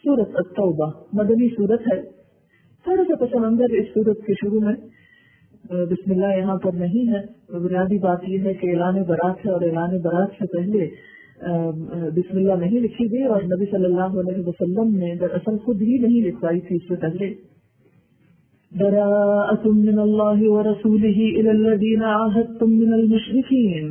सूरत अत-तौबा मदनी सूरत है। थोड़ा सा पस मंजर इस सूरत के शुरू में बिस्मिल्लाह यहाँ पर नहीं है। बुनियादी बात यह है कि ऐलान बरात है और ऐलान बरात से पहले बिस्मिल्लाह नहीं लिखी गई और नबी सल्लल्लाहु अलैहि वसल्लम ने दरअसल खुद ही नहीं लिखवाई थी इससे पहले। बराअतुम मिनल्लाहि व रसूलिही इलल्लज़ीना आहदतुम मिनल मुशरिकीन।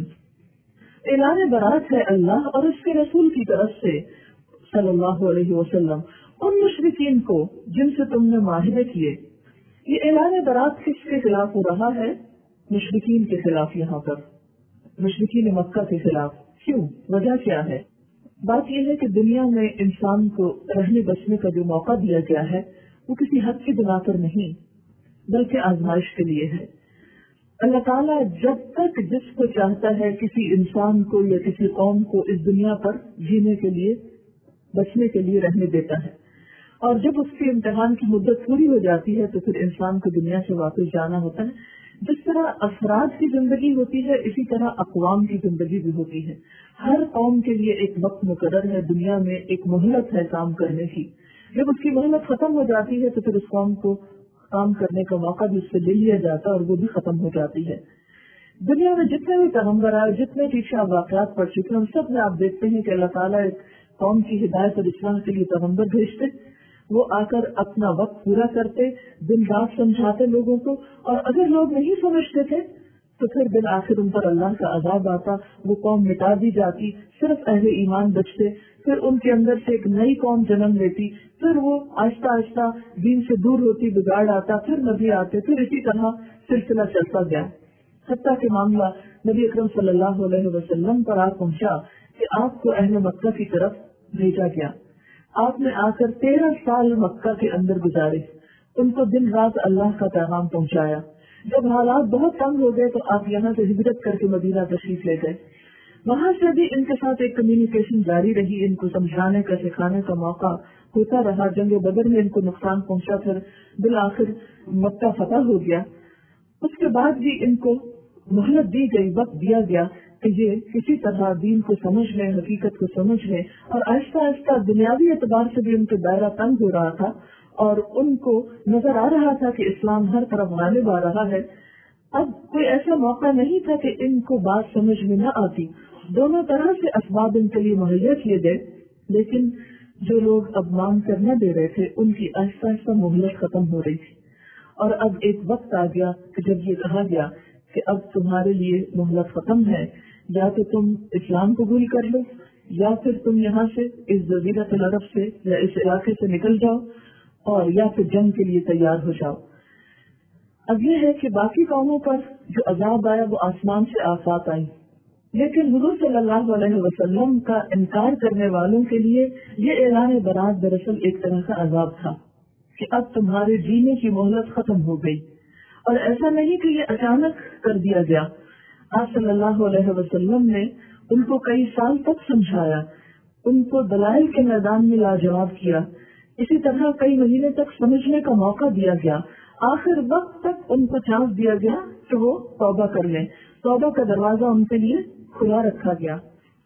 ऐलान बरात है अल्लाह और उसके रसूल की तरफ से सल्लल्लाहु अलैहि वसल्लम उन मुशरिकीन को जिनसे तुमने माहिदे किए। ये ऐलान बरात किसके खिलाफ हो रहा है? मुशरिकीन के खिलाफ। यहाँ पर मुशरिकीन मक्का के खिलाफ। क्यों? वजह क्या है? बात यह है कि दुनिया में इंसान को रहने बसने का जो मौका दिया गया है वो किसी हद की बिना पर नहीं बल्कि आजमाइश के लिए है। अल्लाह ताला जब तक जिसको चाहता है किसी इंसान को या किसी कौम को इस दुनिया पर जीने के लिए बचने के लिए रहने देता है और जब उसके इम्तिहान की मुद्दत पूरी हो जाती है तो फिर इंसान को दुनिया से वापस जाना होता है। जिस तरह अफराद की जिंदगी होती है इसी तरह अक़वाम की जिंदगी भी होती है। हर कौम के लिए एक वक्त मुकर्रर है, दुनिया में एक मोहलत है काम करने की। जब उसकी मोहलत खत्म हो जाती है तो फिर उस कौम को काम करने का मौका भी उससे ले लिया जाता है और वो भी खत्म हो जाती है। दुनिया में जितने भी पैगम्बर आए, जितने पीछे आप वाक़यात पढ़ चुके हैं, उन सब में आप देखते हैं कि अल्लाह ताला एक कौम की हिदायत और इस्लाह के लिए पैगम्बर भेजते, वो आकर अपना वक्त पूरा करते, दिन रात समझाते लोगों को, और अगर लोग नहीं समझते थे तो फिर बिल आखिर उन पर अल्लाह का अज़ाब आता, वो कौम मिटा दी जाती, सिर्फ अहले ईमान बचते, फिर उनके अंदर से एक नई कौम जन्म लेती, फिर वो आहिस्ता आहिस्ता दीन से दूर होती, बिगाड़ आता, फिर नबी आते, फिर इसी तरह सिलसिला चलता गया। हत्ता के मामला नबी अकरम सल्लल्लाहु अलैहि वसल्लम पर आ पहुंचा कि आपको अहले मक्का की तरफ भेजा गया। आपने आकर 13 साल मक्का के अंदर गुजारे, उनको दिन रात अल्लाह का पैगाम पहुंचाया। जब हालात बहुत तंग हो गए तो आप यहाँ से हिजरत करके मदीना तशरीफ ले गए। वहाँ से भी इनके साथ एक कम्युनिकेशन जारी रही, इनको समझाने का सिखाने का मौका होता रहा। जंग बदर में इनको नुकसान पहुंचा, फिर बिल आखिर मक्का फतह हो गया। उसके बाद भी इनको मोहलत दी गई, वक्त दिया गया कि ये किसी तरह दीन को समझ लें, हकीकत को समझ लें, और आहिस्ता आहिस्ता दुनियावी एतबार से भी उनके दायरा तंग हो रहा था और उनको नजर आ रहा था कि इस्लाम हर तरफ गालिब आ रहा है। अब कोई ऐसा मौका नहीं था कि इनको बात समझ में न आती। दोनों तरह से असबाब इनके लिए मुहैया किए गए, लेकिन जो लोग अब मांग कर न दे रहे थे उनकी आहिस्ता आहिस्ता मोहलत खत्म हो रही थी। और अब एक वक्त आ गया कि जब ये कहा गया कि अब तुम्हारे लिए मोहलत खत्म है, या तो तुम इस्लाम कबूल कर लो या फिर तुम यहाँ से इस जज़ीरतुल अरब से या इस इलाके से निकल जाओ और या फिर जंग के लिए तैयार हो जाओ। अब यह है कि बाकी कौमों पर जो अजाब आया वो आसमान से आफात आई, लेकिन हुजूर सल्लल्लाहु अलैहि वसल्लम का इनकार करने वालों के लिए ये ऐलान बरात दरअसल एक तरह का अजाब था कि अब तुम्हारे जीने की मोहलत खत्म हो गई। और ऐसा नहीं कि ये अचानक कर दिया गया। आप सल्लल्लाहु अलैहि वसल्लम ने उनको कई साल तक समझाया, उनको दलाइल के मैदान में लाजवाब किया, इसी तरह कई महीने तक समझने का मौका दिया गया। आखिर वक्त तक उनको चांस दिया गया कि वो तौबा कर लें। तौबा का दरवाजा उनके लिए खुला रखा गया।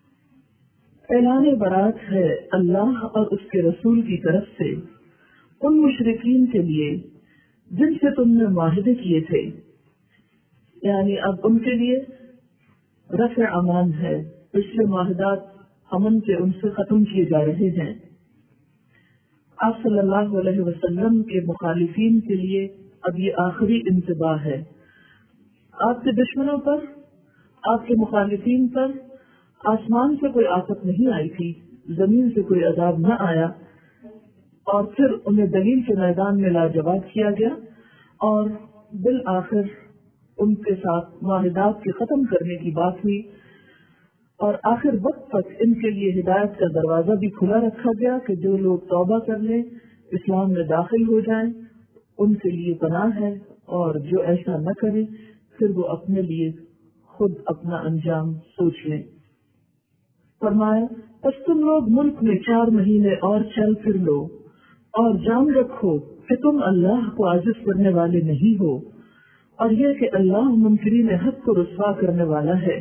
ऐलान बरात है अल्लाह और उसके रसूल की तरफ से उन मुशरिकीन के लिए जिनसे तुमने माहिदे किए थे, यानी अब उनके लिए रफ़ अमान है। पिछले माहिदात अमन के उनसे खत्म किए जा रहे हैं। आप सल्लल्लाहु अलैहि वसल्लम के मुखालिफीन के लिए अब ये आखिरी इंतबाह है। आपके दुश्मनों पर, आपके मुखालिफीन पर आसमान से कोई आफत नहीं आई थी, जमीन से कोई अजाब न आया, और फिर उन्हें दलील के मैदान में लाजवाब किया गया और बिल आखिर उनके साथ माहिदात के खत्म करने की बात हुई। और आखिर वक्त तक इनके लिए हिदायत का दरवाजा भी खुला रखा गया कि जो लोग तौबा कर लें, इस्लाम में दाखिल हो जाएं, उनके लिए पनाह है, और जो ऐसा न करे फिर वो अपने लिए खुद अपना अंजाम सोच लें। फरमाया, बस तुम लोग मुल्क में 4 महीने और चल फिर लो और जान रखो कि तुम अल्लाह को आजिज़ करने वाले नहीं हो, और यह कि अल्लाह मुनकरीन हक को रुस्वा करने वाला है।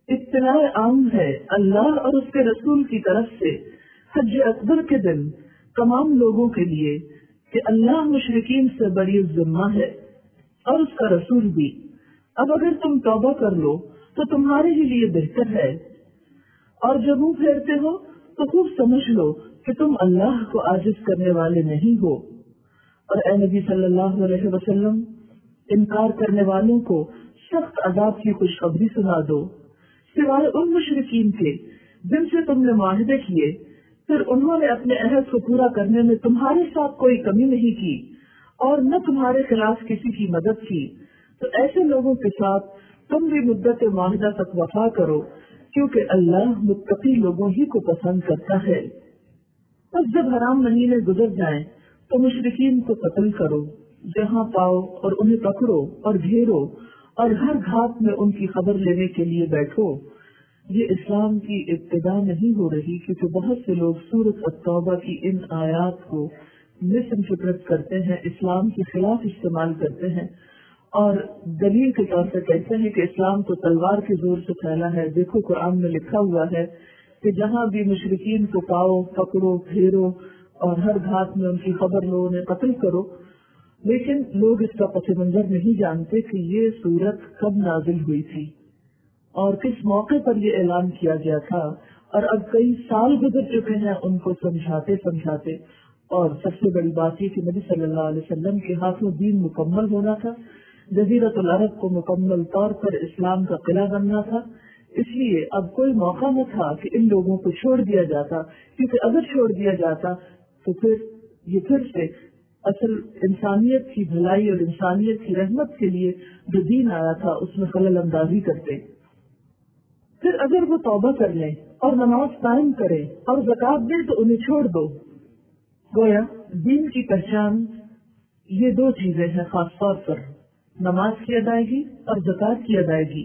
इत्तलाए आम है अल्लाह और उसके रसूल की तरफ से हज अकबर के दिन تمام لوگوں کے لیے کہ اللہ مشرکین سے بری ذمہ ہے اور اس کا رسول بھی. اب اگر تم توبہ کر لو تو تمہارے ہی لیے بہتر ہے، اور جب منہ پھیرتے ہو تو خوب سمجھ لو کہ تم اللہ کو عاجز کرنے والے نہیں ہو. اور اے نبی صلی اللہ علیہ وسلم، انکار کرنے والوں کو سخت عذاب کی خوشخبری سنا دو، سوائے ان مشرکین کے جن سے تم نے معاہدے کیے، پھر انہوں نے اپنے عہد کو پورا کرنے میں تمہارے ساتھ کوئی کمی نہیں کی اور نہ تمہارے خلاف کسی کی مدد کی. تو ایسے لوگوں کے ساتھ تم بھی مدت معاہدہ تک وفا کرو، کیونکہ اللہ متقی لوگوں ہی کو پسند کرتا ہے. بس جب حرام مہینے گزر جائیں تو مشرکین کو قتل کرو، جہاں پاؤ اور انہیں پکڑو اور گھیرو اور ہر گھات میں ان کی خبر لینے کے لیے بیٹھو. یہ اسلام کی ابتدا نہیں ہو رہی، کیونکہ بہت سے لوگ سورۃ التوبہ کی ان آیات کو مس انٹرپریٹ کرتے ہیں، اسلام کے خلاف استعمال کرتے ہیں اور دلیل کے طور پر کہتے ہیں کہ اسلام تو تلوار کے زور سے پھیلا ہے. دیکھو قرآن میں لکھا ہوا ہے کہ جہاں بھی مشرکین کو پاؤ، پکڑو، گھیرو اور ہر گھات میں ان کی خبر لو، انہیں قتل کرو. لیکن لوگ اس کا پس منظر نہیں جانتے کہ یہ سورت کب نازل ہوئی تھی اور کس موقع پر یہ اعلان کیا گیا تھا. اور اب کئی سال گزر چکے ہیں ان کو سمجھاتے. اور سب سے بڑی بات یہ کہ نبی صلی اللہ علیہ وسلم کے ہاتھوں دین مکمل ہونا تھا، جزیرۃ العرب کو مکمل طور پر اسلام کا قلعہ بننا تھا. اس لیے اب کوئی موقع نہ تھا کہ ان لوگوں کو چھوڑ دیا جاتا، کیونکہ اگر چھوڑ دیا جاتا تو پھر سے اصل انسانیت کی بھلائی اور انسانیت کی رحمت کے لیے جو دین آیا تھا اس میں خلل اندازی کرتے. پھر اگر وہ توبہ کر لیں اور نماز قائم کریں اور زکات دیں تو انہیں چھوڑ دو. گویا دین کی پہچان یہ دو چیزیں ہیں، خاص طور پر نماز کی ادائیگی اور زکات کی ادائیگی.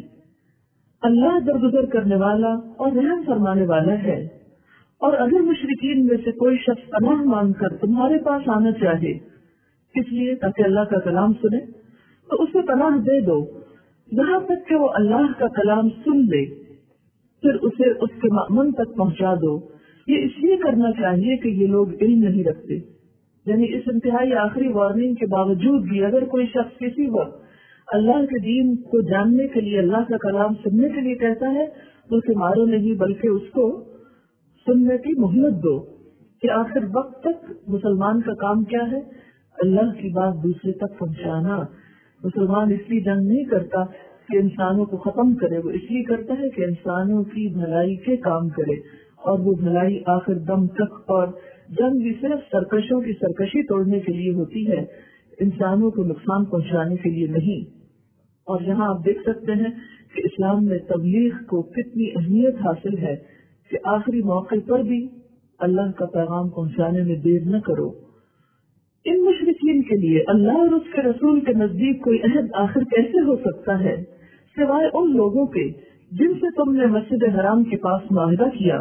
اللہ درگزر کرنے والا اور رحم فرمانے والا ہے، اور اگر مشرکین میں سے کوئی شخص پناہ مانگ کر تمہارے پاس آنا چاہے، اس لیے تاکہ اللہ کا کلام سنے، تو اسے پناہ دے دو یہاں تک کہ وہ اللہ کا کلام سن لے، پھر اسے اس کے مأمن تک پہنچا دو. یہ اس لیے کرنا چاہیے کہ یہ لوگ علم نہیں رکھتے. یعنی اس انتہائی آخری وارننگ کے باوجود بھی اگر کوئی شخص کسی وقت اللہ کے دین کو جاننے کے لیے، اللہ کا کلام سننے کے لیے کہتا ہے تو اسے مارو نہیں، بلکہ اس کو سننے کی مہلت دو کہ آخر وقت تک مسلمان کا کام کیا ہے، اللہ کی بات دوسرے تک پہنچانا. مسلمان اس لیے جنگ نہیں کرتا کہ انسانوں کو ختم کرے، وہ اس لیے کرتا ہے کہ انسانوں کی بھلائی کے کام کرے، اور وہ بھلائی آخر دم تک. اور جنگ بھی صرف سرکشوں کی سرکشی توڑنے کے لیے ہوتی ہے، انسانوں کو نقصان پہنچانے کے لیے نہیں. اور یہاں آپ دیکھ سکتے ہیں کہ اسلام میں تبلیغ کو کتنی اہمیت حاصل ہے کہ آخری موقع پر بھی اللہ کا پیغام پہنچانے میں دیر نہ کرو. ان مشرکین کے لیے اللہ اور اس کے رسول کے نزدیک کوئی عہد آخر کیسے ہو سکتا ہے سوائے ان لوگوں کے جن سے تم نے مسجد حرام کے پاس معاہدہ کیا.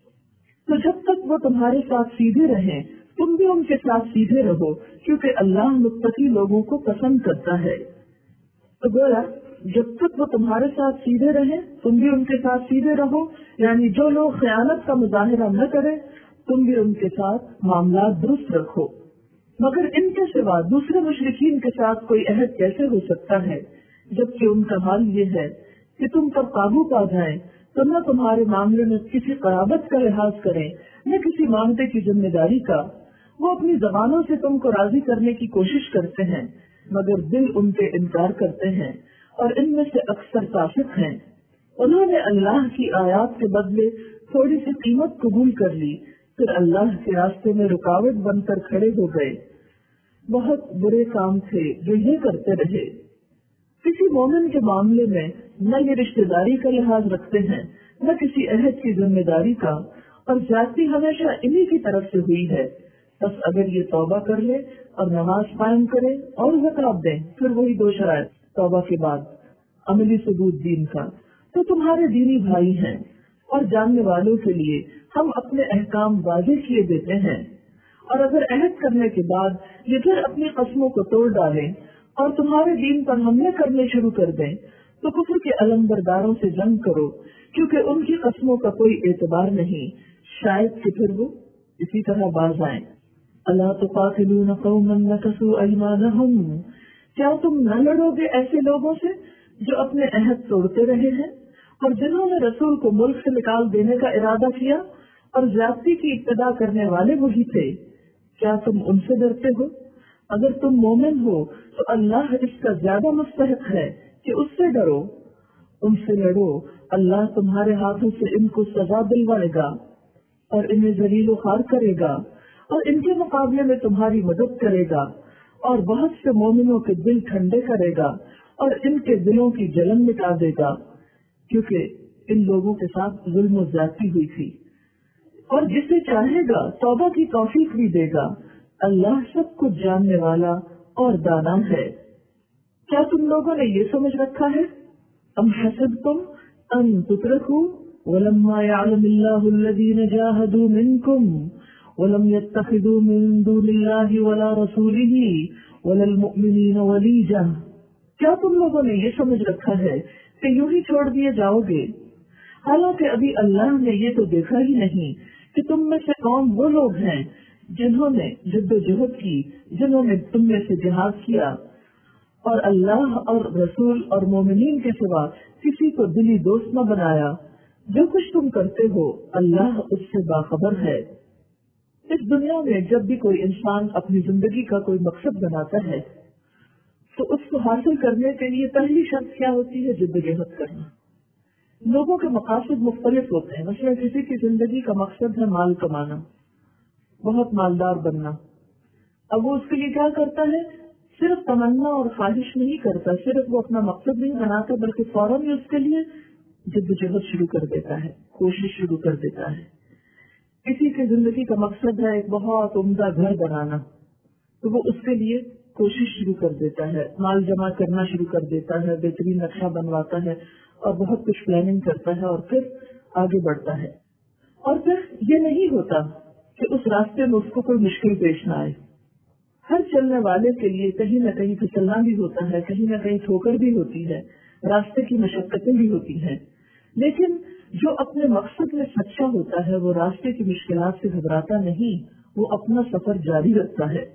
تو جب تک وہ تمہارے ساتھ سیدھے رہیں تم بھی ان کے ساتھ سیدھے رہو، کیونکہ اللہ متقی لوگوں کو پسند کرتا ہے. تو گویا جب تک وہ تمہارے ساتھ سیدھے رہیں تم بھی ان کے ساتھ سیدھے رہو، یعنی جو لوگ خیانت کا مظاہرہ نہ کریں تم بھی ان کے ساتھ معاملات درست رکھو. مگر ان کے سوا دوسرے مشرکین کے ساتھ کوئی عہد کیسے ہو سکتا ہے، جبکہ ان کا حال یہ ہے کہ تم پر قابو پا جائیں تو نہ تمہارے معاملے میں کسی قرابت کا لحاظ کریں نہ کسی معاملے کی ذمہ داری کا. وہ اپنی زبانوں سے تم کو راضی کرنے کی کوشش کرتے ہیں، مگر دل ان کے انکار کرتے ہیں، اور ان میں سے اکثر فاسق ہیں. انہوں نے اللہ کی آیات کے بدلے تھوڑی سی قیمت قبول کر لی، پھر اللہ کے راستے میں رکاوٹ بن کر کھڑے ہو گئے. بہت برے کام تھے جو یہ کرتے رہے. کسی مومن کے معاملے میں نہ یہ رشتہ داری کا لحاظ رکھتے ہیں نہ کسی عہد کی ذمہ داری کا، اور زیادتی ہمیشہ انہی کی طرف سے ہوئی ہے. بس اگر یہ توبہ کر لے اور نماز قائم کرے اور زکات دیں، پھر وہی دو شرائط توبہ کے بعد عملی ثبوت دین کا، تو تمہارے دینی بھائی ہیں. اور جاننے والوں کے لیے ہم اپنے احکام واضح کیے دیتے ہیں. اور اگر عہد کرنے کے بعد یہ پھر اپنی قسموں کو توڑ ڈالیں اور تمہارے دین پر حملے کرنے شروع کر دیں تو کفر کے علمبرداروں سے جنگ کرو، کیونکہ ان کی قسموں کا کوئی اعتبار نہیں، شاید کہ پھر وہ اسی طرح باز آئیں. الا تقاتلون قوما نكثوا ايمانهم، کیا تم نہ لڑو گے ایسے لوگوں سے جو اپنے عہد توڑتے رہے ہیں اور جنہوں نے رسول کو ملک سے نکال دینے کا ارادہ کیا اور زیادتی کی ابتدا کرنے والے وہی تھے، کیا تم ان سے ڈرتے ہو؟ اگر تم مومن ہو تو اللہ اس کا زیادہ مستحق ہے کہ اس سے ڈرو، ان سے لڑو، اللہ تمہارے ہاتھوں سے ان کو سزا دلوائے گا اور انہیں ذلیل و خوار کرے گا اور ان کے مقابلے میں تمہاری مدد کرے گا اور بہت سے مومنوں کے دل ٹھنڈے کرے گا اور ان کے دلوں کی جلن مٹا دے گا، کیونکہ ان لوگوں کے ساتھ ظلم و زیادتی ہوئی تھی۔ اور جسے چاہے گا توبہ کی توفیق بھی دے گا، اللہ سب کچھ جاننے والا اور دانا ہے۔ کیا تم لوگوں نے یہ سمجھ رکھا ہے ام حسبتم ان تترکوا ولما يعلم الله الذين جاهدوا منكم ولم يتخذوا من دون الله ولا رسوله ولا المؤمنين وليجا، کیا تم لوگوں نے یہ سمجھ رکھا ہے کہ یوں ہی چھوڑ دیے جاؤ گے، حالانکہ ابھی اللہ نے یہ تو دیکھا ہی نہیں کہ تم میں سے کون وہ لوگ ہیں جنہوں نے جد و جہد کی، جنہوں نے تم میں سے جہاد کیا، اور اللہ اور رسول اور مومنین کے سوا کسی کو دلی دوست نہ بنایا۔ جو کچھ تم کرتے ہو اللہ اس سے باخبر ہے۔ اس دنیا میں جب بھی کوئی انسان اپنی زندگی کا کوئی مقصد بناتا ہے تو اس کو حاصل کرنے کے لیے پہلی شرط کیا ہوتی ہے؟ جد و جہد کرنا۔ لوگوں کے مقاصد مختلف ہوتے ہیں، مثلا کسی کی زندگی کا مقصد ہے مال کمانا، بہت مالدار بننا، اب وہ اس کے لیے کیا کرتا ہے؟ صرف تمنا اور خواہش نہیں کرتا، صرف وہ اپنا مقصد نہیں بناتا بلکہ فوراً ہی اس کے لیے جد و جہد شروع کر دیتا ہے، کوشش شروع کر دیتا ہے۔ کسی کی زندگی کا مقصد ہے ایک بہت عمدہ گھر بنانا، تو وہ اس کے لیے کوشش شروع کر دیتا ہے، مال جمع کرنا شروع کر دیتا ہے، بہترین نقشہ بنواتا ہے اور بہت کچھ پلاننگ کرتا ہے اور پھر آگے بڑھتا ہے۔ اور پھر یہ نہیں ہوتا کہ اس راستے میں اس کو کوئی مشکل پیش نہ آئے۔ ہر چلنے والے کے لیے کہیں نہ کہیں پھسلنا بھی ہوتا ہے، کہیں نہ کہیں ٹھوکر بھی ہوتی ہے، راستے کی مشقتیں بھی ہوتی ہیں، لیکن جو اپنے مقصد میں سچا ہوتا ہے وہ راستے کی مشکلات سے گھبراتا نہیں، وہ اپنا سفر جاری رکھتا ہے۔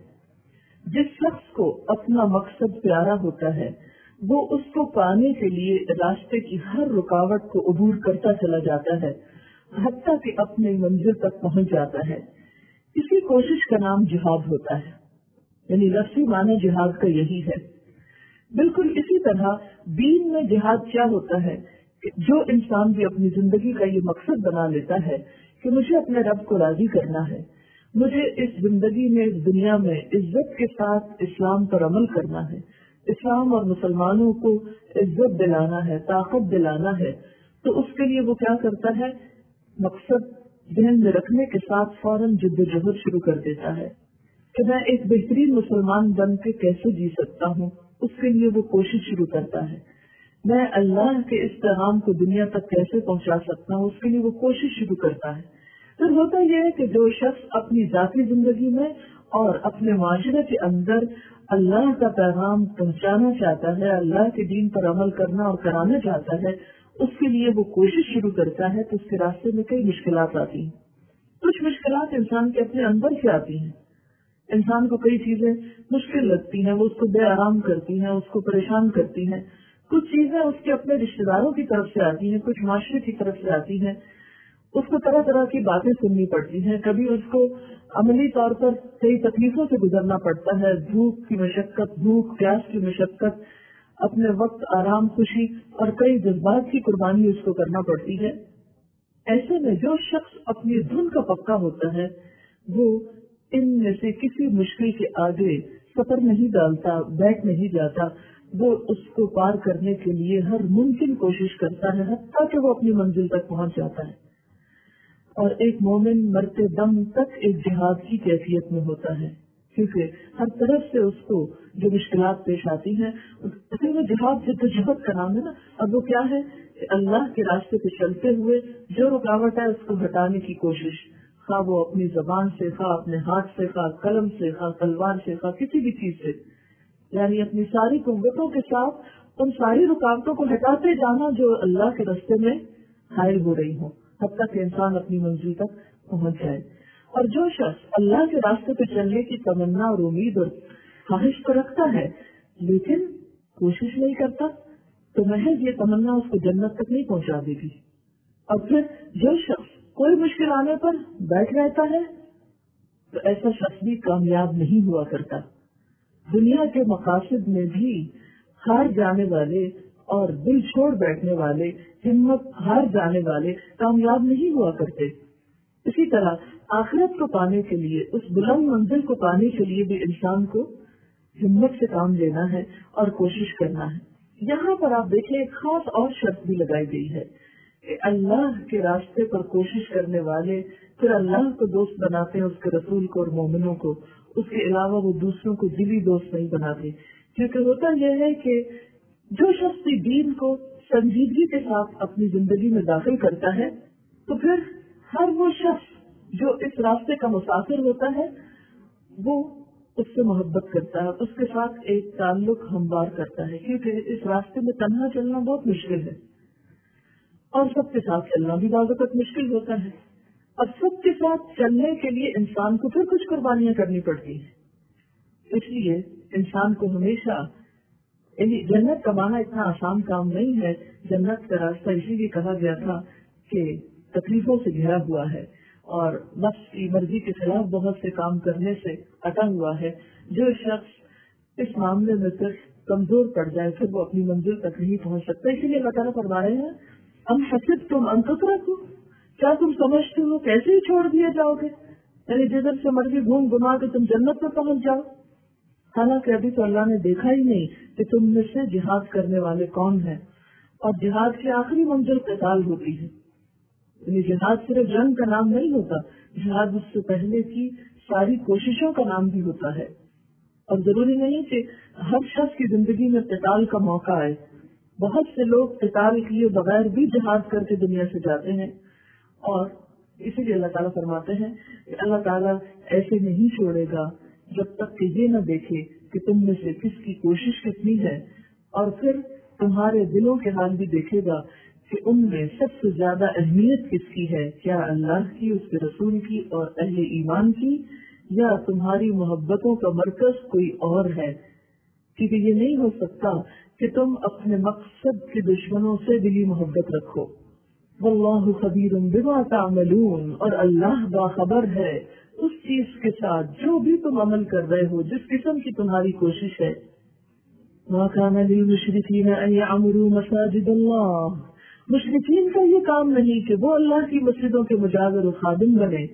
جس شخص کو اپنا مقصد پیارا ہوتا ہے وہ اس کو پانے کے لیے راستے کی ہر رکاوٹ کو عبور کرتا چلا جاتا ہے، حتیٰ کہ اپنے منزل تک پہنچ جاتا ہے۔ اسی کوشش کا نام جہاد ہوتا ہے، یعنی لفظی معنی جہاد کا یہی ہے۔ بالکل اسی طرح دین میں جہاد کیا ہوتا ہے کہ جو انسان بھی اپنی زندگی کا یہ مقصد بنا لیتا ہے کہ مجھے اپنے رب کو راضی کرنا ہے، مجھے اس زندگی میں اس دنیا میں عزت کے ساتھ اسلام پر عمل کرنا ہے، اسلام اور مسلمانوں کو عزت دلانا ہے، طاقت دلانا ہے، تو اس کے لیے وہ کیا کرتا ہے؟ مقصد ذہن میں رکھنے کے ساتھ فوراً جد و جہد شروع کر دیتا ہے کہ میں ایک بہترین مسلمان بن کے کیسے جی سکتا ہوں، اس کے لیے وہ کوشش شروع کرتا ہے۔ میں اللہ کے اس پیغام کو دنیا تک کیسے پہنچا سکتا ہوں، اس کے لیے وہ کوشش شروع کرتا ہے۔ پھر ہوتا یہ ہے کہ جو شخص اپنی ذاتی زندگی میں اور اپنے معاشرے کے اندر اللہ کا پیغام پہنچانا چاہتا ہے، اللہ کے دین پر عمل کرنا اور کرانا چاہتا ہے، اس کے لیے وہ کوشش شروع کرتا ہے تو اس کے راستے میں کئی مشکلات آتی ہیں۔ کچھ مشکلات انسان کے اپنے اندر سے آتی ہیں، انسان کو کئی چیزیں مشکل لگتی ہیں، وہ اس کو بے آرام کرتی ہیں، اس کو پریشان کرتی ہیں۔ کچھ چیزیں اس کے اپنے رشتے داروں کی طرف سے آتی ہیں، کچھ معاشرے کی طرف سے آتی ہیں، اس کو طرح طرح کی باتیں سننی پڑتی ہیں، کبھی اس کو عملی طور پر کئی تکلیفوں سے گزرنا پڑتا ہے، بھوک کی مشقت، بھوک پیاس کی مشقت، اپنے وقت آرام خوشی اور کئی جذبات کی قربانی اس کو کرنا پڑتی ہے۔ ایسے میں جو شخص اپنی دھن کا پکا ہوتا ہے وہ ان میں سے کسی مشکل کے آگے سفر نہیں ڈالتا، بیٹھ نہیں جاتا، وہ اس کو پار کرنے کے لیے ہر ممکن کوشش کرتا ہے، حتیٰ کہ وہ اپنی منزل تک پہنچ جاتا ہے۔ اور ایک مومن مرتے دم تک ایک جہاد کی کیفیت میں ہوتا ہے، کیونکہ ہر طرف سے اس کو جو مشکلات پیش آتی ہیں، وہ جہاد جد و جہد کا نام ہے نا۔ اب وہ کیا ہے کہ اللہ کے راستے پہ چلتے ہوئے جو رکاوٹ ہے اس کو ہٹانے کی کوشش، خواہ وہ اپنی زبان سے، خواہ اپنے ہاتھ سے، خواہ قلم سے، خواہ تلوار سے، خواہ کسی بھی چیز سے، یعنی اپنی ساری قوتوں کے ساتھ ان ساری رکاوٹوں کو ہٹاتے جانا جو اللہ کے راستے میں حائل ہو رہی ہوں، حتیٰ کہ انسان اپنی منزل تک پہنچ جائے۔ اور جو شخص اللہ کے راستے پہ چلنے کی تمنا اور امید اور خواہش تو رکھتا ہے لیکن کوشش نہیں کرتا تو محض یہ تمنا اس کو جنت تک نہیں پہنچا دے گی. اور پھر جو شخص کوئی مشکل آنے پر بیٹھ رہتا ہے تو ایسا شخص بھی کامیاب نہیں ہوا کرتا. دنیا کے مقاصد میں بھی ہار جانے والے اور دل چھوڑ بیٹھنے والے، ہمت ہار جانے والے کامیاب نہیں ہوا کرتے. اسی طرح آخرت کو پانے کے لیے، اس بلند منزل کو پانے کے لیے بھی انسان کو ہمت سے کام لینا ہے اور کوشش کرنا ہے. یہاں پر آپ دیکھیں ایک خاص اور شرط بھی لگائی گئی ہے کہ اللہ کے راستے پر کوشش کرنے والے پھر اللہ کو دوست بناتے ہیں، اس کے رسول کو اور مومنوں کو. اس کے علاوہ وہ دوسروں کو دلی دوست نہیں بناتے. کیونکہ ہوتا یہ ہے کہ جو شخص دین کو سنجیدگی کے ساتھ اپنی زندگی میں داخل کرتا ہے تو پھر ہر وہ شخص جو اس راستے کا مسافر ہوتا ہے وہ اس سے محبت کرتا ہے، اس کے ساتھ ایک تعلق ہموار کرتا ہے. کیونکہ اس راستے میں تنہا چلنا بہت مشکل ہے اور سب کے ساتھ چلنا بھی بعض وقت مشکل ہوتا ہے. اور سب کے ساتھ چلنے کے لیے انسان کو پھر کچھ قربانیاں کرنی پڑتی ہیں. اس لیے انسان کو ہمیشہ جنت کمانا اتنا آسان کام نہیں ہے. جنت کا راستہ اسی لیے کہا گیا تھا کہ تکلیفوں سے گھرا ہوا ہے اور نفس کی مرضی کے خلاف بہت سے کام کرنے سے اٹا ہوا ہے. جو شخص اس معاملے میں صرف کمزور پڑ جائے پھر وہ اپنی منزل تک نہیں پہنچ سکتا. اسی لیے اللہ تعالیٰ فرما رہے ہیں ہم حسب تم انتظر کو، کیا تم سمجھتے ہو کیسے ہی چھوڑ دیے جاؤ گے، یعنی جدھر سے مرضی گھوم گھما کے تم جنت پر پہنچ جاؤ. حالانکہ ابھی تو اللہ نے دیکھا ہی نہیں کہ تم میں سے جہاد کرنے والے کون ہیں. اور جہاد کی آخری منزل قتال ہوتی ہے. یعنی جہاد صرف جنگ کا نام نہیں ہوتا، جہاد اس سے پہلے کی ساری کوششوں کا نام بھی ہوتا ہے. اور ضروری نہیں کہ ہر شخص کی زندگی میں قتال کا موقع آئے. بہت سے لوگ قتال کیے بغیر بھی جہاد کر کے دنیا سے جاتے ہیں. اور اسی لیے اللہ تعالیٰ فرماتے ہیں کہ اللہ تعالیٰ ایسے نہیں چھوڑے گا جب تک کہ یہ نہ دیکھے کہ تم میں سے کس کی کوشش کتنی ہے، اور پھر تمہارے دلوں کے حال بھی دیکھے گا کہ ان میں سب سے زیادہ اہمیت کس کی ہے، کیا اللہ کی، اس کے رسول کی اور اہل ایمان کی، یا تمہاری محبتوں کا مرکز کوئی اور ہے. کیونکہ یہ نہیں ہو سکتا کہ تم اپنے مقصد کے دشمنوں سے دلی محبت رکھو. واللہ خبیر بما تعملون، اور اللہ باخبر ہے اس چیز کے ساتھ جو بھی تم عمل کر رہے ہو، جس قسم کی تمہاری کوشش ہے. ما کان للمشرکین ان یعمروا مساجد اللہ، مشرکین کا یہ کام نہیں کہ وہ اللہ کی مسجدوں کے مجاور و خادم بنے.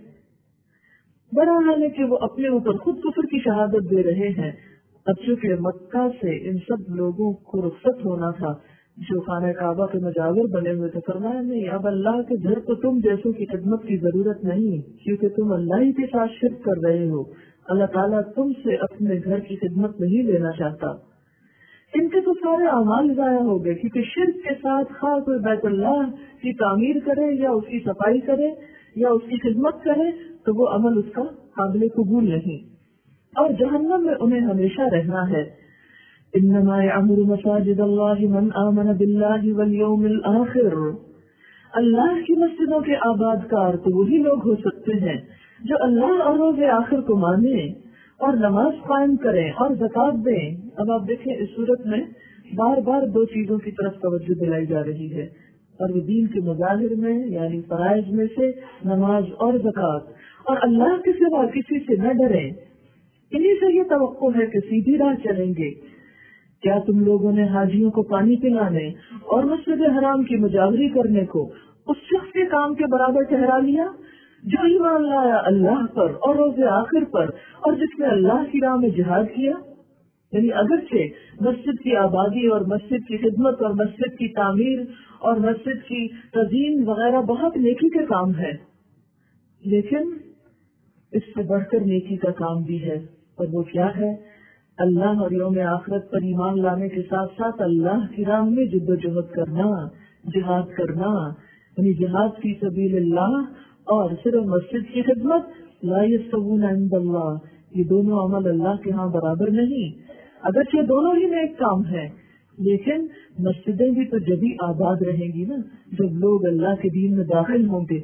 بڑا حال ہے کہ وہ اپنے اوپر خود کفر کی شہادت دے رہے ہیں. اب چونکہ مکہ سے ان سب لوگوں کو رخصت ہونا تھا جو خانہ کعبہ کے مجاور بنے ہوئے تھے، فرمایا نہیں، اب اللہ کے گھر تو تم جیسوں کی خدمت کی ضرورت نہیں، کیونکہ تم اللہ ہی کے ساتھ شرک کر رہے ہو. اللہ تعالیٰ تم سے اپنے گھر کی خدمت نہیں لینا چاہتا. ان کے تو سارے اعمال ضائع ہو گئے، کیونکہ شرک کے ساتھ خواہ کوئی بیت اللہ کی تعمیر کرے یا اس کی صفائی کرے یا اس کی خدمت کرے تو وہ عمل اس کا قابل قبول نہیں، اور جہنم میں انہیں ہمیشہ رہنا ہے. انما یعمر مساجد اللہ من آمن باللہ والیوم الآخر، اللہ کی مسجدوں کے آباد کار تو وہی لوگ ہو سکتے ہیں جو اللہ اور روز آخر کو مانے اور نماز قائم کریں اور زکات دیں. اب آپ دیکھیں اس صورت میں بار بار دو چیزوں کی طرف توجہ دلائی جا رہی ہے، اور وہ دین کے مظاہر میں یعنی فرائض میں سے نماز اور زکات، اور اللہ کے سوا کسی سے نہ ڈریں. انہی سے یہ توقع ہے کہ سیدھی راہ چلیں گے. کیا تم لوگوں نے حاجیوں کو پانی پلانے اور مسجد حرام کی مجاوری کرنے کو اس شخص کے کام کے برابر ٹھہرا لیا جو ایمان لایا اللہ پر اور روز آخر پر اور جس نے اللہ کی راہ میں جہاد کیا؟ یعنی اگرچہ مسجد کی آبادی اور مسجد کی خدمت اور مسجد کی تعمیر اور مسجد کی تزئین وغیرہ بہت نیکی کے کام ہے، لیکن اس سے بڑھ کر نیکی کا کام بھی ہے. اور وہ کیا ہے؟ اللہ اور یوم آخرت پر ایمان لانے کے ساتھ ساتھ اللہ کی راہ میں جد و جہد کرنا، جہاد کرنا، یعنی جہاد فی سبیل اللہ اور صرف مسجد کی خدمت. لا یستوون عند اللہ، یہ دونوں عمل اللہ کے ہاں برابر نہیں. اگرچہ دونوں ہی میں ایک کام ہے، لیکن مسجدیں بھی تو جبھی آباد رہیں گی نا جب لوگ اللہ کے دین میں داخل ہوں گے،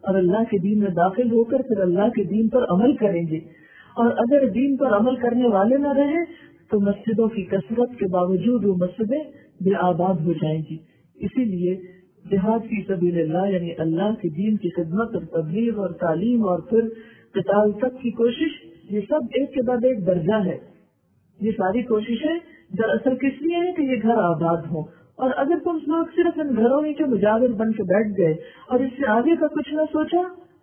اور اللہ کے دین میں داخل ہو کر پھر اللہ کے دین پر عمل کریں گے. اور اگر دین پر عمل کرنے والے نہ رہے تو مسجدوں کی کثرت کے باوجود وہ مسجدیں بے آباد ہو جائیں گی. اسی لیے جہاد فی سبیل اللہ یعنی اللہ کے دین کی خدمت اور تبلیغ اور تعلیم اور پھر قتال تک کی کوشش، یہ سب ایک کے بعد ایک درجہ ہے. یہ ساری کوششیں دراصل کس لیے ہے کہ یہ گھر آباد ہوں. اور اگر تم لوگ صرف ان گھروں ہی کے مجاور بن کے بیٹھ گئے اور اس سے آگے کا کچھ نہ سوچا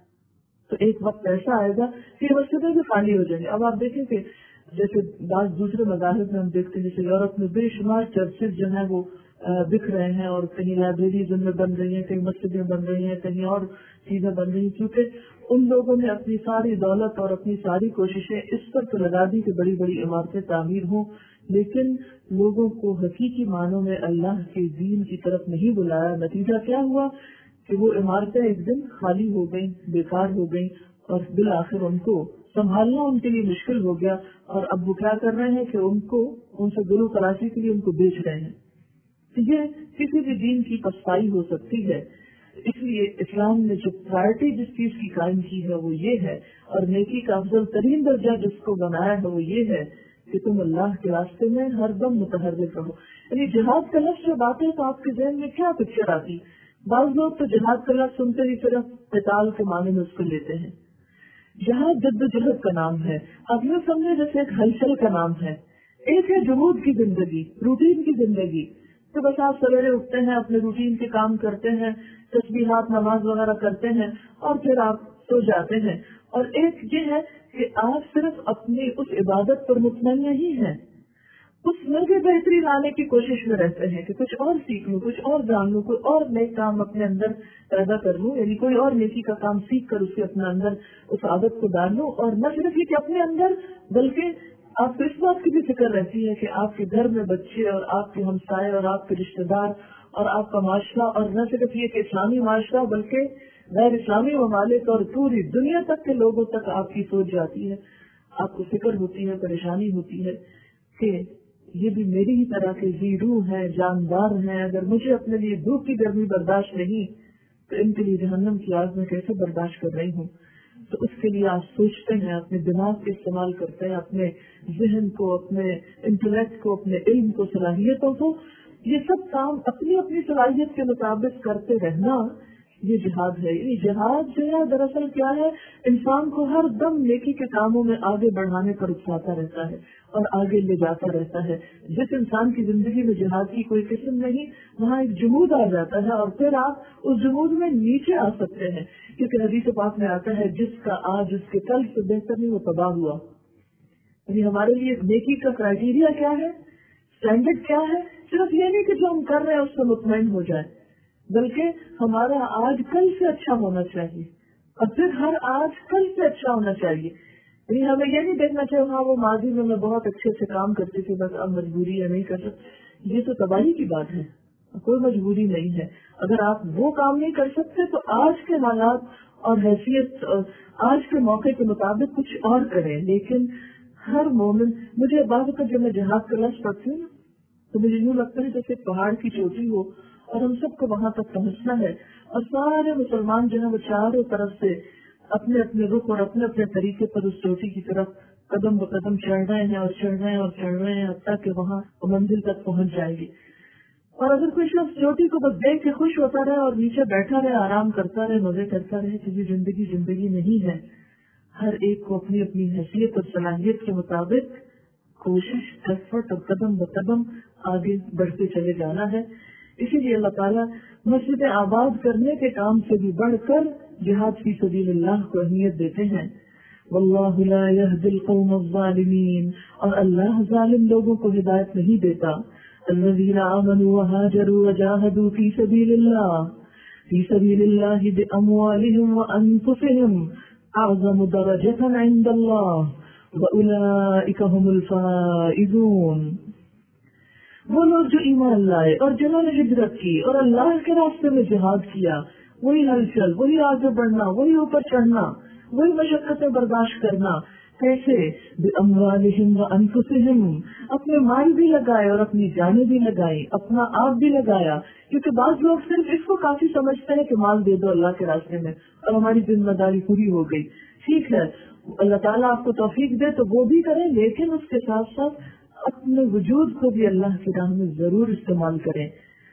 تو ایک وقت ایسا آئے گا کہ یہ مسجدیں بھی خالی ہو جائیں گے. اب آپ دیکھیں کہ جیسے بعض دوسرے مذاہب میں ہم دیکھتے ہیں، جیسے یورپ میں بے شمار چرچز جو ہیں وہ بک رہے ہیں، اور کہیں لائبریریز ان میں بن رہی ہیں، کہیں مسجدیں بن رہی ہیں، کہیں اور چیزیں بن رہی ہیں، کیونکہ ان لوگوں نے اپنی ساری دولت اور اپنی ساری کوششیں اس پر تو لگا دی کہ بڑی بڑی عمارتیں تعمیر ہوں، لیکن لوگوں کو حقیقی معنوں میں اللہ کے دین کی طرف نہیں بلایا. نتیجہ کیا ہوا کہ وہ عمارتیں ایک دن خالی ہو گئیں، بیکار ہو گئیں، اور بالآخر ان کو سنبھالنا ان کے لیے مشکل ہو گیا. اور اب وہ کیا کر رہے ہیں کہ ان سے گلو تلاشی کے لیے ان کو بیچ رہے ہیں. یہ کسی بھی دین کی پسپائی ہو سکتی ہے. اس لیے اسلام نے جو پرائرٹی جس چیز کی قائم کی ہے وہ یہ ہے، اور نیکی کا افضل ترین درجہ جس کو بنایا ہے وہ یہ ہے کہ تم اللہ کے راستے میں ہر دم متحرک رہو. یعنی جہاد کا لفظ جب آتے ہیں تو آپ کے ذہن میں کیا پکچر آتی؟ بعض لوگ تو جہاد کا لفظ سنتے ہی صرف قتال کے معنی میں اس کو لیتے ہیں. جہاد جد و جہد کا نام ہے. اب یہ سمجھے جیسے ایک ہلچل کا نام ہے. ایک ہے جمود کی زندگی، روٹین کی زندگی، تو بس آپ سویرے اٹھتے ہیں، اپنے روٹین کے کام کرتے ہیں، تسبیحات نماز وغیرہ کرتے ہیں اور پھر آپ سو جاتے ہیں. اور ایک یہ ہے کہ آپ صرف اپنی اس عبادت پر مطمئن نہیں ہیں، اس میں بھی بہتری لانے کی کوشش میں رہتے ہیں کہ کچھ اور سیکھ لوں، کچھ اور جان لوں، کوئی اور نیک کام اپنے اندر پیدا کر لوں، یعنی کوئی اور نیکی کا کام سیکھ کر اسے اپنے اندر اس عادت کو ڈال لوں. اور نہ صرف یہ کہ اپنے اندر بلکہ آپ کو اس بات کی بھی فکر رہتی ہے کہ آپ کے گھر میں بچے اور آپ کے ہمسائے اور آپ کے رشتے دار اور آپ کا معاشرہ، اور نہ صرف یہ کہ اسلامی معاشرہ بلکہ غیر اسلامی ممالک اور پوری دنیا تک کے لوگوں تک آپ کی سوچ جاتی ہے. آپ کو فکر ہوتی ہے، پریشانی ہوتی ہے کہ یہ بھی میری ہی طرح کے ذی روح ہے، جاندار ہیں. اگر مجھے اپنے لیے دھوپ کی گرمی برداشت نہیں تو ان کے لیے جہنم کی آگ میں کیسے برداشت کر رہی ہوں. تو اس کے لیے آپ سوچتے ہیں، اپنے دماغ کا استعمال کرتے ہیں، اپنے ذہن کو، اپنے انٹلیکٹ کو، اپنے علم کو، صلاحیتوں کو. یہ سب کام اپنی اپنی صلاحیت کے مطابق کرتے رہنا، یہ جہاد ہے. یہ جہاد جو ہے دراصل کیا ہے، انسان کو ہر دم نیکی کے کاموں میں آگے بڑھانے پر اکساتا رہتا ہے اور آگے لے جاتا رہتا ہے. جس انسان کی زندگی میں جہاد کی کوئی قسم نہیں، وہاں ایک جمود آ جاتا ہے، اور پھر آپ اس جمود میں نیچے آ سکتے ہیں، کیونکہ حدیث پاک میں آتا ہے جس کا آج اس کے کل سے بہتر نہیں وہ تباہ ہوا. یعنی ہمارے لیے نیکی کا کرائٹیریا کیا ہے، اسٹینڈرڈ کیا ہے؟ صرف یہ نہیں کہ جو ہم کر رہے ہیں اس سے مطمئن ہو جائے، بلکہ ہمارا آج کل سے اچھا ہونا چاہیے، اور پھر ہر آج کل سے اچھا ہونا چاہیے. یعنی ہمیں یہ نہیں دیکھنا چاہیے ہاں وہ ماضی میں بہت اچھے سے کام کرتی تھی، بس اب مجبوری ہے نہیں کر سکتے. یہ تو تباہی کی بات ہے، کوئی مجبوری نہیں ہے. اگر آپ وہ کام نہیں کر سکتے تو آج کے حالات اور حیثیت آج کے موقع کے مطابق کچھ اور کریں. لیکن ہر مومن، مجھے بعض اوقات جب میں جہاد کا لفظ پڑھتی ہوں تو مجھے یوں لگتا ہے جیسے پہاڑ کی چوٹی ہو اور ہم سب کو وہاں تک پہنچنا ہے، اور سارے مسلمان جو ہیں وہ چاروں طرف سے اپنے اپنے رخ اور اپنے اپنے طریقے پر اس چوٹی کی طرف قدم ب قدم چڑھ رہے ہیں اور چڑھ رہے ہیں اور چڑھ رہے ہیں حتیٰ کہ وہاں منزل تک پہنچ جائیں گے. اور اگر کوئی شخص چوٹی کو بس دیکھ کے خوش ہوتا رہے اور نیچے بیٹھا رہے، آرام کرتا رہے، مزے کرتا رہے، تو یہ زندگی نہیں ہے. ہر ایک کو اپنی اپنی حیثیت اور صلاحیت کے مطابق کوشش، ایفرٹ اور قدم ب قدم آگے بڑھتے چلے جانا ہے. اسی لیے اللہ تعالیٰ مسجد آباد کرنے کے کام سے بھی بڑھ کر جہاد فی سبیل اللہ کو اہمیت دیتے ہیں. واللہ لا یہدی القوم الظالمین، اور اللہ ظالم لوگوں کو ہدایت نہیں دیتا. الذین آمنوا وہاجروا وجاہدوا فی سبیل اللہ باموالہم وانفسہم اعظم درجۃ عند اللہ واولئک هم الفائزون. وہ لوگ جو ایمان لائے اور جنہوں نے ہجرت کی اور اللہ کے راستے میں جہاد کیا، وہی ہلچل، وہی آگے بڑھنا، وہی اوپر چڑھنا، وہی مشقتیں برداشت کرنا، کیسے؟ بِأَمْوَالِهِمْ وَأَنفُسِهِمْ، اپنے مال بھی لگائے اور اپنی جانیں بھی لگائی، اپنا آپ بھی لگایا. کیونکہ بعض لوگ صرف اس کو کافی سمجھتے ہیں کہ مال دے دو اللہ کے راستے میں اور ہماری ذمہ داری پوری ہو گئی. ٹھیک ہے، اللہ تعالیٰ آپ کو توفیق دے تو وہ بھی کریں، لیکن اس کے ساتھ ساتھ اپنے وجود کو بھی اللہ کی راہ میں ضرور استعمال کریں.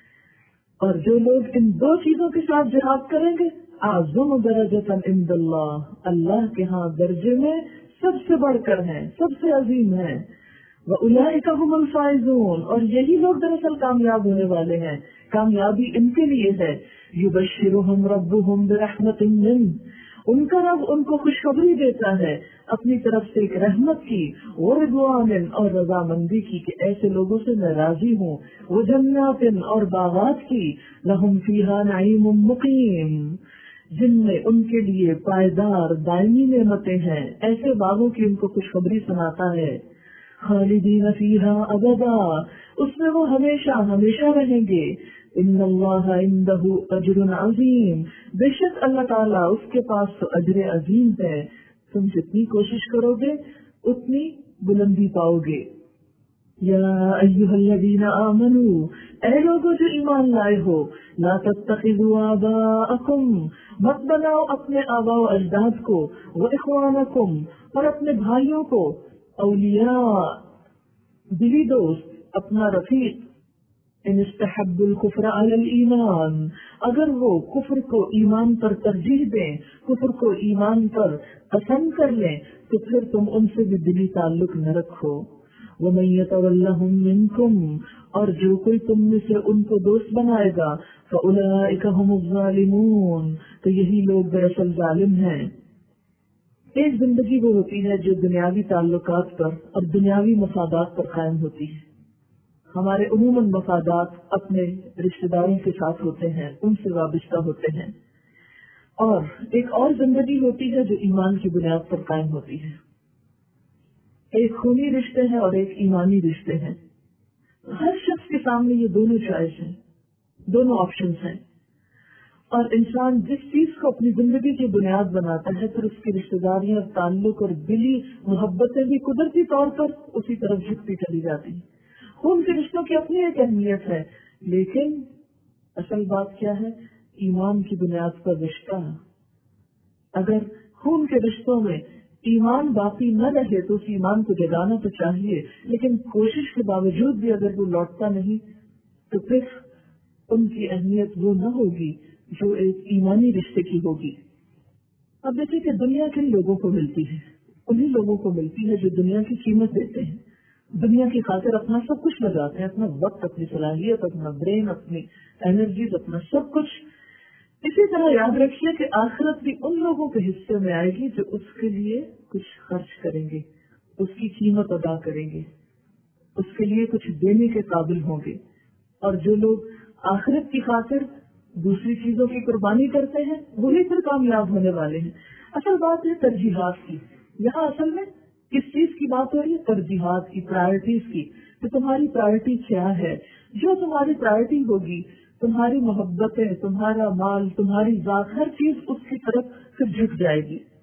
اور جو لوگ ان دو چیزوں کے ساتھ جہاد کریں گے، اعظم درجۃ عند اللہ، اللہ کے ہاں درجے میں سب سے بڑھ کر ہیں، سب سے عظیم ہیں. وَأُولَئِكَ هُمُ الْفَائِزُونَ، اور یہی لوگ دراصل کامیاب ہونے والے ہیں. کامیابی ان کے لیے ہے. يُبَشِّرُهُمْ رَبُّهُمْ بِرَحْمَةٍ مِّنْهُ، ان کا رب ان کو خوشخبری دیتا ہے اپنی طرف سے ایک رحمت کی، وَرِضْوَانٍ، اور رضامندی کی کہ ایسے لوگوں سے میں راضی ہوں، وَجَنَّاتٍ، اور باغات کی، لَهُمْ فِيهَا نَعِيمٌ مُقِيمٌ، جن میں ان کے لیے پائیدار دائمی نعمتیں ہیں. ایسے باغوں کی ان کو خوشخبری سناتا ہے. خالدین فیہا ابدا، اس میں وہ ہمیشہ ہمیشہ رہیں گے. ان اللہ عندہ اجر عظیم، بے شک اللہ تعالیٰ اس کے پاس تو اجر عظیم ہے. تم جتنی کوشش کرو گے اتنی بلندی پاؤ گے. یا ایھا الذین آمنوا، اے لوگوں جو ایمان لائے ہو، لا تتخذوا آباءکم، مت بناؤ اپنے آباء و اجداد کو، واخوانکم، اور اپنے بھائیوں کو، اولیاء، دلی دوست، اپنا رفیق، ان استحبوا الکفر علی الایمان، اگر وہ کفر کو ایمان پر ترجیح دیں، کفر کو ایمان پر پسند کر لیں، تو پھر تم ان سے بھی دلی تعلق نہ رکھو. وَمَن يَتَوَلَّهُم مِّنكُمْ، اور جو کوئی تم میں سے ان کو دوست بنائے گا، فَأُولَئِكَ هُمُ الظَّالِمُونَ، تو یہی لوگ دراصل ظالم ہیں. ایک زندگی وہ ہوتی ہے جو دنیاوی تعلقات پر اور دنیاوی مفادات پر قائم ہوتی ہے. ہمارے عموماً مفادات اپنے رشتہ داروں کے ساتھ ہوتے ہیں، ان سے وابستہ ہوتے ہیں. اور ایک اور زندگی ہوتی ہے جو ایمان کی بنیاد پر قائم ہوتی ہے. ایک خونی رشتے ہیں اور ایک ایمانی رشتے ہیں. ہر شخص کے سامنے یہ دونوں چوائس ہیں، دونوں آپشنز ہیں. اور انسان جس چیز کو اپنی زندگی کی بنیاد بناتا ہے، پھر اس کی رشتہ داریاں، تعلق اور دلی محبتیں بھی قدرتی طور پر اسی طرف جھکتی چلی جاتی ہیں. خون کے رشتوں کی اپنی ایک اہمیت ہے، لیکن اصل بات کیا ہے؟ ایمان کی بنیاد پر رشتہ. اگر خون کے رشتوں میں ایمان باقی نہ رہے تو اس ایمان کو جگانا تو چاہیے، لیکن کوشش کے باوجود بھی اگر وہ لوٹتا نہیں تو پھر ان کی اہمیت وہ نہ ہوگی جو ایک ایمانی رشتے کی ہوگی. اب دیکھیں کہ دنیا کن لوگوں کو ملتی ہے؟ انہی لوگوں کو ملتی ہے جو دنیا کی قیمت دیتے ہیں، دنیا کی خاطر اپنا سب کچھ لگاتے ہیں، اپنا وقت، اپنی صلاحیت، اپنا برین، اپنی انرجیز، اپنا سب کچھ. اسی طرح یاد رکھیے کہ آخرت بھی ان لوگوں کے حصے میں آئے گی جو اس کے لیے کچھ خرچ کریں گے، اس کی قیمت ادا کریں گے، اس کے لیے کچھ دینے کے قابل ہوں گے. اور جو لوگ آخرت کی خاطر دوسری چیزوں کی قربانی کرتے ہیں وہی پھر کامیاب ہونے والے ہیں. اصل بات ہے ترجیحات کی. یہاں اصل میں کس چیز کی بات ہو رہی ہے؟ ترجیحات کی، پرائرٹیز کی. تو تمہاری پرائرٹی کیا ہے؟ جو تمہاری پرائرٹی ہوگی، تمہاری محبتیں، تمہارا مال، تمہاری ذات، ہر چیز اس کی طرف پھر جھک جائے گی.